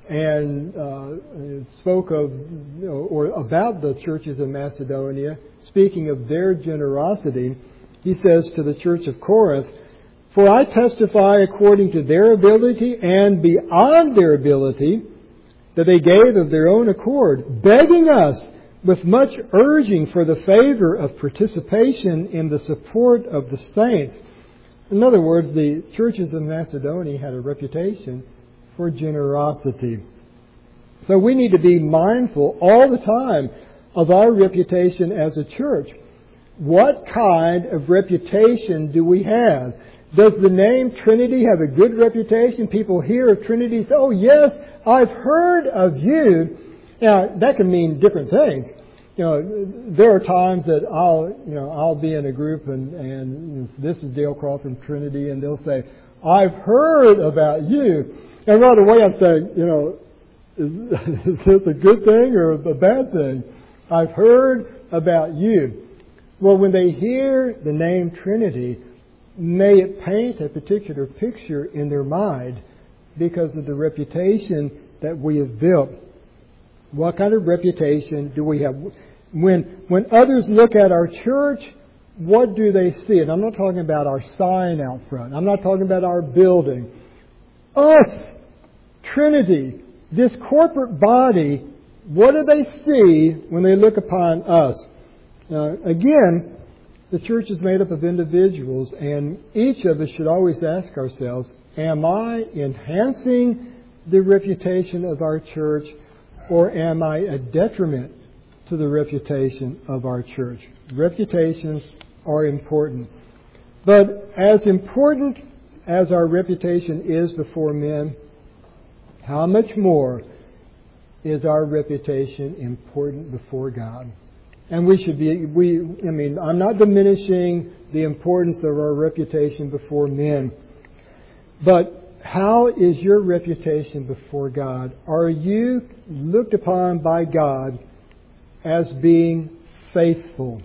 and spoke of, or about the churches of Macedonia, speaking of their generosity. He says to the church of Corinth, for I testify according to their ability and beyond their ability, that they gave of their own accord, begging us with much urging for the favor of participation in the support of the saints. In other words, the churches of Macedonia had a reputation for generosity. So we need to be mindful all the time of our reputation as a church. What kind of reputation do we have? Does the name Trinity have a good reputation? People hear of Trinity, say, oh yes, I've heard of you. Now, that can mean different things. There are times that I'll be in a group and this is Dale Croft from Trinity, and they'll say, I've heard about you. And right away I say, is this a good thing or a bad thing? I've heard about you. Well, when they hear the name Trinity, may it paint a particular picture in their mind because of the reputation that we have built. What kind of reputation do we have? When others look at our church, what do they see? And I'm not talking about our sign out front. I'm not talking about our building. Us, Trinity, this corporate body, what do they see when they look upon us? Again, the church is made up of individuals, and each of us should always ask ourselves, am I enhancing the reputation of our church, or am I a detriment to the reputation of our church? Reputations are important. But as important as our reputation is before men, how much more is our reputation important before God? And we should be, I'm not diminishing the importance of our reputation before men. But how is your reputation before God? Are you looked upon by God as being faithful?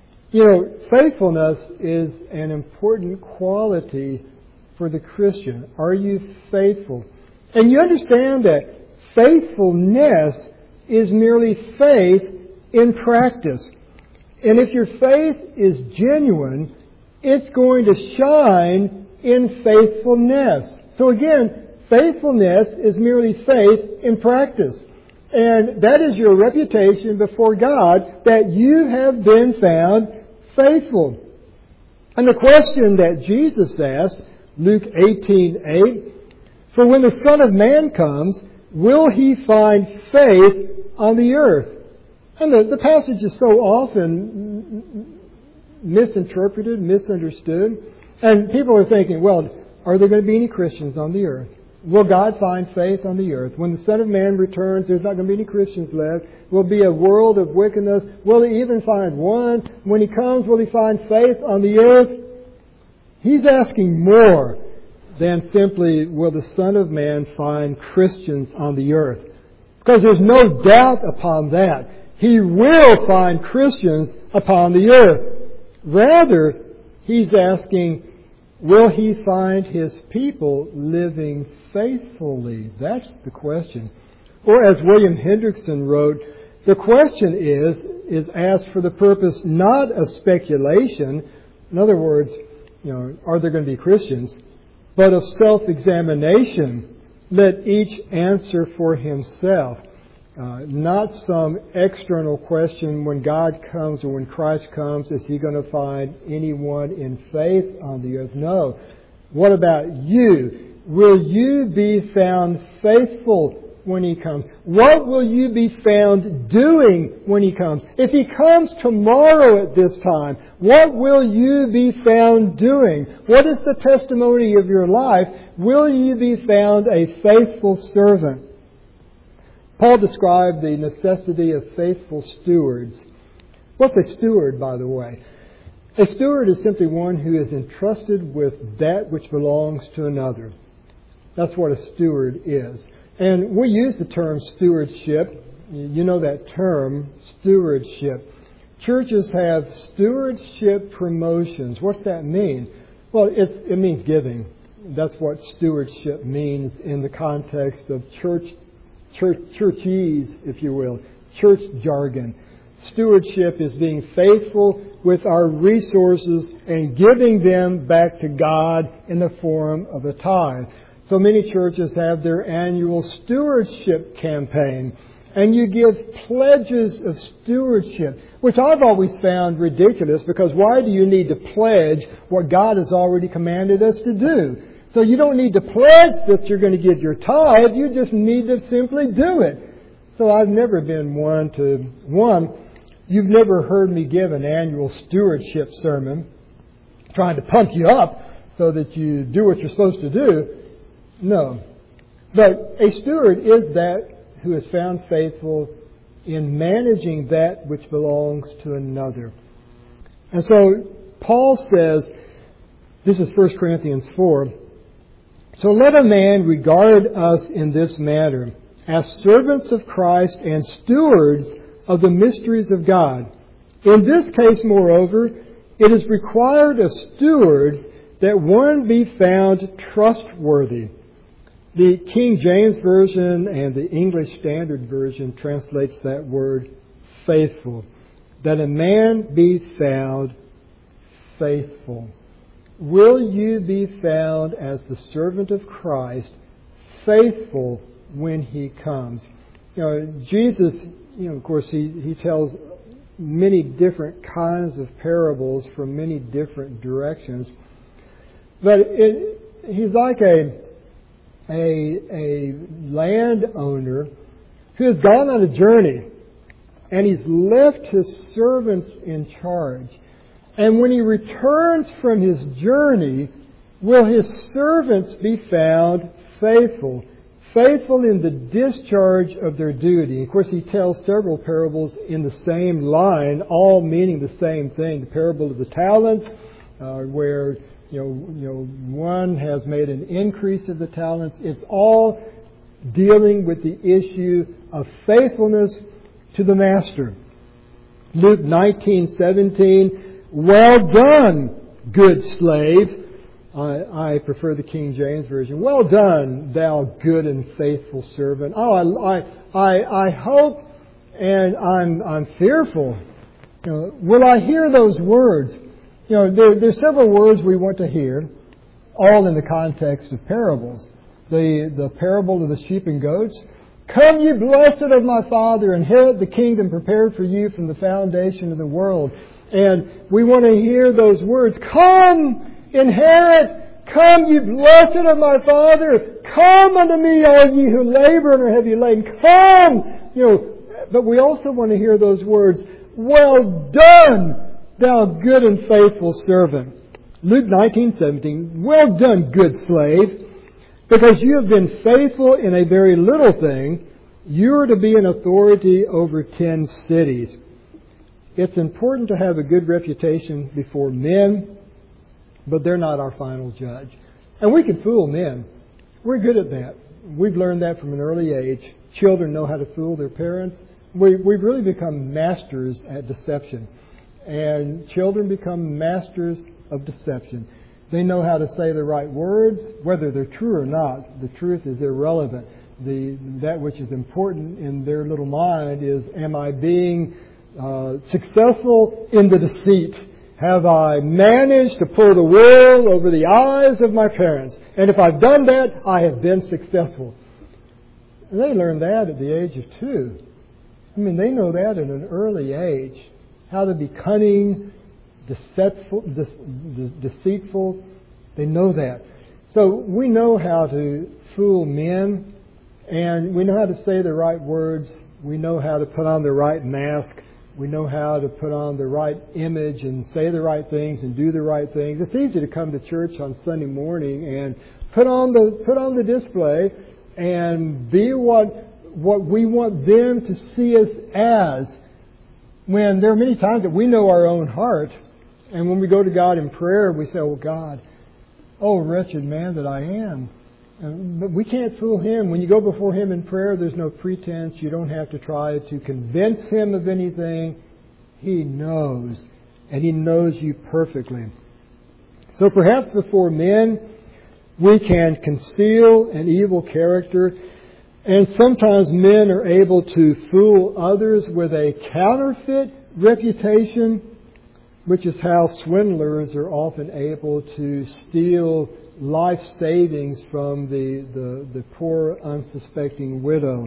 Faithfulness is an important quality for the Christian. Are you faithful? And you understand that faithfulness is merely faith in practice. And if your faith is genuine, it's going to shine in faithfulness. So again, faithfulness is merely faith in practice. And that is your reputation before God, that you have been found faithful. And the question that Jesus asked, Luke 18:8, for when the Son of Man comes, will He find faith on the earth? And the passage is so often misinterpreted, misunderstood. And people are thinking, well, are there going to be any Christians on the earth? Will God find faith on the earth? When the Son of Man returns, there's not going to be any Christians left. Will be a world of wickedness. Will He even find one? When He comes, will He find faith on the earth? He's asking more than simply, will the Son of Man find Christians on the earth? Because there's no doubt upon that. He will find Christians upon the earth. Rather, He's asking, will He find His people living faithfully? That's the question. Or as William Hendrickson wrote, the question is asked for the purpose not of speculation. In other words, are there going to be Christians? But of self-examination. Let each answer for himself. Not some external question when God comes or when Christ comes, is He going to find anyone in faith on the earth? No. What about you? will you be found faithful when He comes? What will you be found doing when He comes? If He comes tomorrow at this time, what will you be found doing? What is the testimony of your life? Will you be found a faithful servant? Paul described the necessity of faithful stewards. What's a steward, by the way? A steward is simply one who is entrusted with that which belongs to another. That's what a steward is. And we use the term stewardship. You know that term, stewardship. Churches have stewardship promotions. What's that mean? Well, it means giving. That's what stewardship means in the context of churchese, if you will, church jargon. Stewardship is being faithful with our resources and giving them back to God in the form of a tithe. So many churches have their annual stewardship campaign, and you give pledges of stewardship, which I've always found ridiculous, because why do you need to pledge what God has already commanded us to do? So you don't need to pledge that you're going to give your tithe, you just need to simply do it. So I've never been you've never heard me give an annual stewardship sermon trying to pump you up so that you do what you're supposed to do. No. But a steward is that who is found faithful in managing that which belongs to another. And so Paul says, this is 1 Corinthians 4, so let a man regard us in this manner, as servants of Christ and stewards of the mysteries of God. In this case, moreover, it is required of stewards that one be found trustworthy. The King James Version and the English Standard Version translates that word faithful. That a man be found faithful. Will you be found as the servant of Christ, faithful when He comes? Jesus, of course, He tells many different kinds of parables from many different directions. But He's like a landowner who has gone on a journey, and he's left his servants in charge. And when he returns from his journey, will his servants be found faithful? Faithful in the discharge of their duty. Of course, he tells several parables in the same line, all meaning the same thing. The parable of the talents, where one has made an increase of the talents. It's all dealing with the issue of faithfulness to the master. Luke 19:17. Well done, good slave. I prefer the King James Version. Well done, thou good and faithful servant. I hope and I'm fearful. Will I hear those words? There's several words we want to hear, all in the context of parables. The parable of the sheep and goats. Come, ye blessed of my Father, inherit the kingdom prepared for you from the foundation of the world. And we want to hear those words. Come, inherit. Come, ye blessed of my Father. Come unto me, all ye who labor and are heavy laden. Come. But we also want to hear those words. Well done, thou good and faithful servant. Luke 19:17. Well done, good slave. Because you have been faithful in a very little thing, you are to be an authority over 10 cities. It's important to have a good reputation before men, but they're not our final judge. And we can fool men. We're good at that. We've learned that from an early age. Children know how to fool their parents. We've really become masters at deception. And children become masters of deception. They know how to say the right words, whether they're true or not. The truth is irrelevant. That which is important in their little mind is, am I being successful in the deceit? Have I managed to pull the wool over the eyes of my parents? And if I've done that, I have been successful. And they learn that at the age of 2. They know that at an early age. How to be cunning, deceitful. They know that. So we know how to fool men, and we know how to say the right words. We know how to put on the right mask. We know how to put on the right image and say the right things and do the right things. It's easy to come to church on Sunday morning and put on the display and be what we want them to see us as. When there are many times that we know our own heart, and when we go to God in prayer, we say, "Oh God, oh wretched man that I am." But we can't fool Him. When you go before Him in prayer, there's no pretense. You don't have to try to convince Him of anything. He knows, and He knows you perfectly. So perhaps before men, we can conceal an evil character, and sometimes men are able to fool others with a counterfeit reputation, which is how swindlers are often able to steal life savings from the poor, unsuspecting widow.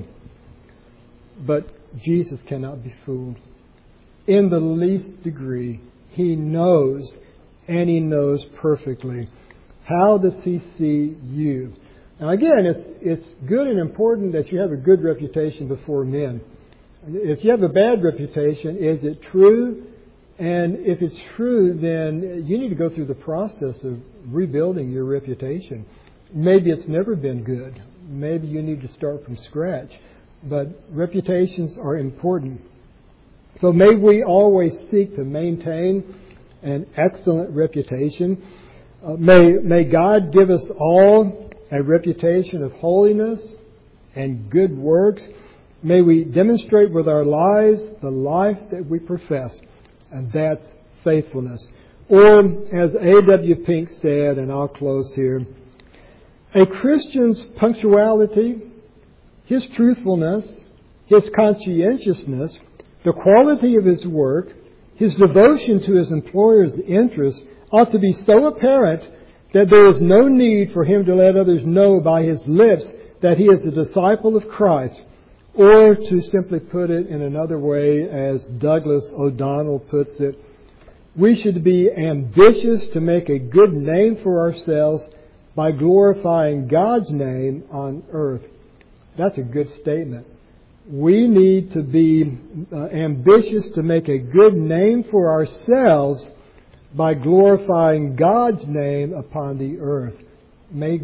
But Jesus cannot be fooled. In the least degree, He knows, and He knows perfectly. How does He see you? Now again, it's good and important that you have a good reputation before men. If you have a bad reputation, is it true? And if it's true, then you need to go through the process of rebuilding your reputation. Maybe it's never been good. Maybe you need to start from scratch. But reputations are important. So may we always seek to maintain an excellent reputation. May God give us all a reputation of holiness and good works. May we demonstrate with our lives the life that we profess. And that's faithfulness. Or, as A.W. Pink said, and I'll close here, a Christian's punctuality, his truthfulness, his conscientiousness, the quality of his work, his devotion to his employer's interests ought to be so apparent that there is no need for him to let others know by his lips that he is a disciple of Christ. Or, to simply put it in another way, as Douglas O'Donnell puts it, we should be ambitious to make a good name for ourselves by glorifying God's name on earth. That's a good statement. We need to be ambitious to make a good name for ourselves by glorifying God's name upon the earth. May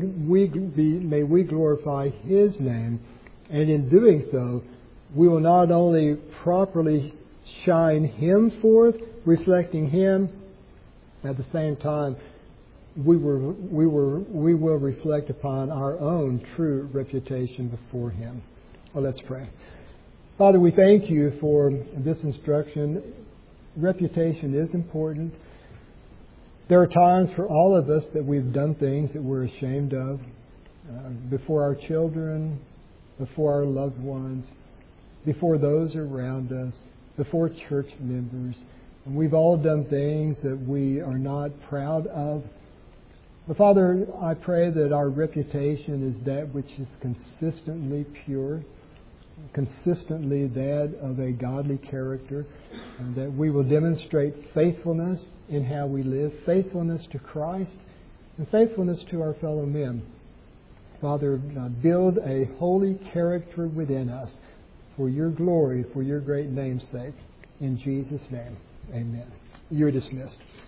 we glorify His name. And in doing so, we will not only properly shine Him forth, reflecting Him, at the same time, we will reflect upon our own true reputation before Him. Well, let's pray. Father, we thank You for this instruction. Reputation is important. There are times for all of us that we've done things that we're ashamed of before our children, before our loved ones, before those around us, before church members. And we've all done things that we are not proud of. But Father, I pray that our reputation is that which is consistently pure, consistently that of a godly character, and that we will demonstrate faithfulness in how we live, faithfulness to Christ, and faithfulness to our fellow men. Father, build a holy character within us for Your glory, for Your great name's sake. In Jesus' name, amen. You're dismissed.